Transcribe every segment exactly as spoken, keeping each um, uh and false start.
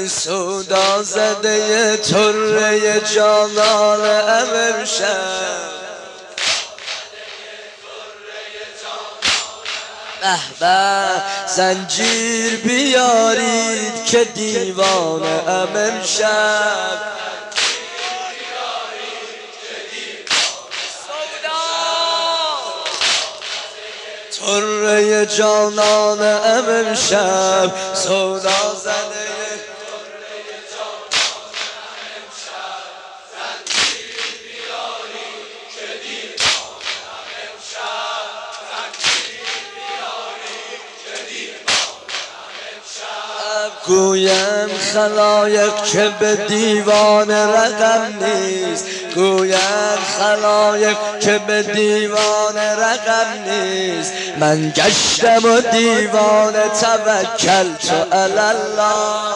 سودا زده طره جانان امشب به به زنجیر بیارید که دیوانه ام امشب طره جانان ام امشب سودا زده گویم خلایق که به دیوان رقم نیست گویم خلایق که به دیوان رقم نیست من گشتم و دیوان توکل تو الله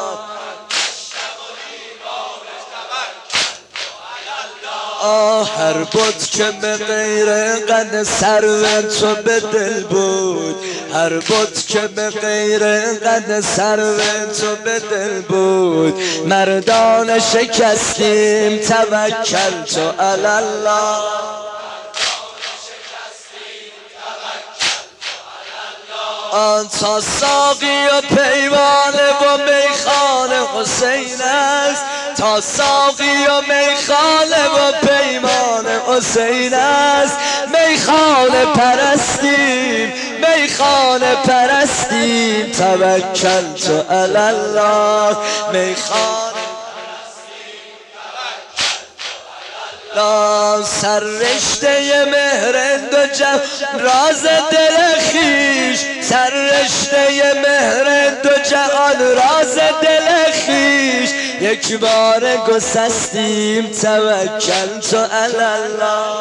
آه هر بت که به غیر قد سرو تو به دل بود هر بت که به غیر قد سرو تو به دل بود مردان شکستیم توکل تو الله آن تا ساقی و پیمانه و میخانه حسین است تا ساقی و میخانه و پیمان حسین است میخانه پرستیم میخانه پرستیم توکل تو الله میخانه لا سر رشته مهرند و جم راز دل خیش سر رشته مهرند و جهان راز دل خیش یک بار گسستیم توکل تو الله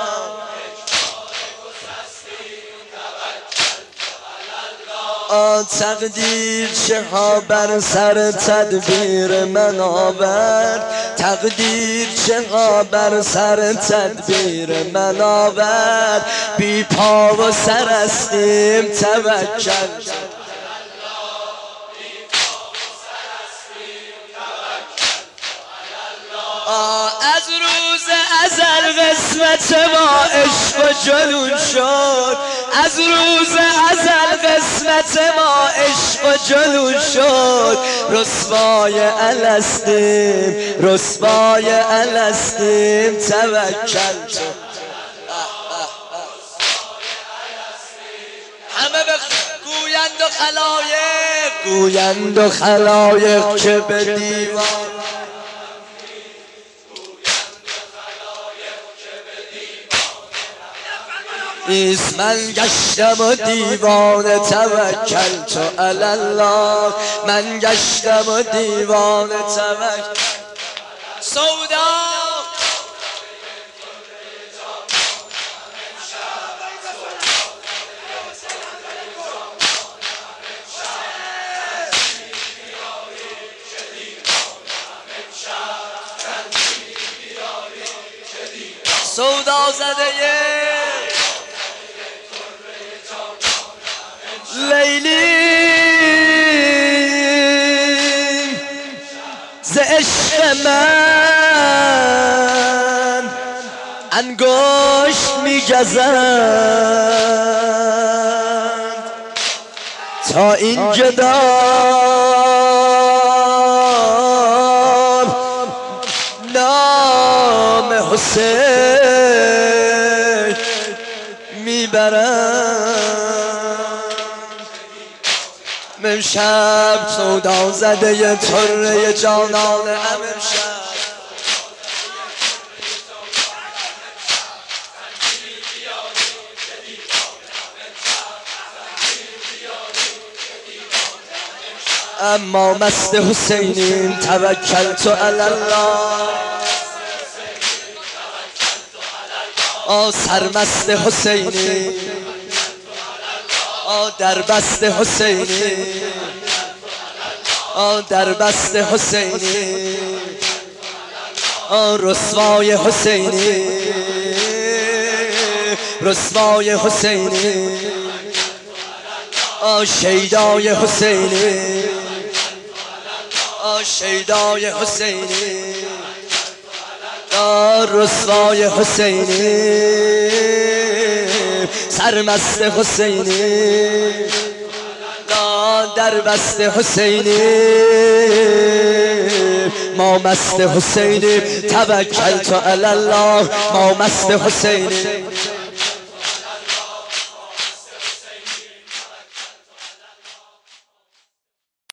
آ تقدیر چه ها بر سر تدبیر من آورد تقدیر چه ها بر سر تدبیر من آورد بی پا و سر استیم توکل از روز ازل قسمت ما عشق و جنون شد از روز ازل قسمت ما عشق و جنون شد رسوای الستیم رسوای الستیم توکل تو همه گویند و خلایق گویند و خلایق که به دیوان ایست من گشتم و دیوانه توکل تو الله من گشتم و دیوانه توکل سودا سودا زده لیلی ز عشق من انگشت میگزند تا این جدار نام حسین میبرند امشب سودا زده طره جانان ام امشب اما مست حسینیم توکل تو الله آ سرمست حسینی آ در بست حسینی آ در بست حسینی آ رسوای حسینی رسوای حسینی آ شیدای حسینی شیدای حسینی رسوای حسینی سرمست حسینی در بست حسینی ما مست حسینی توکلت علی الله ما مست حسینی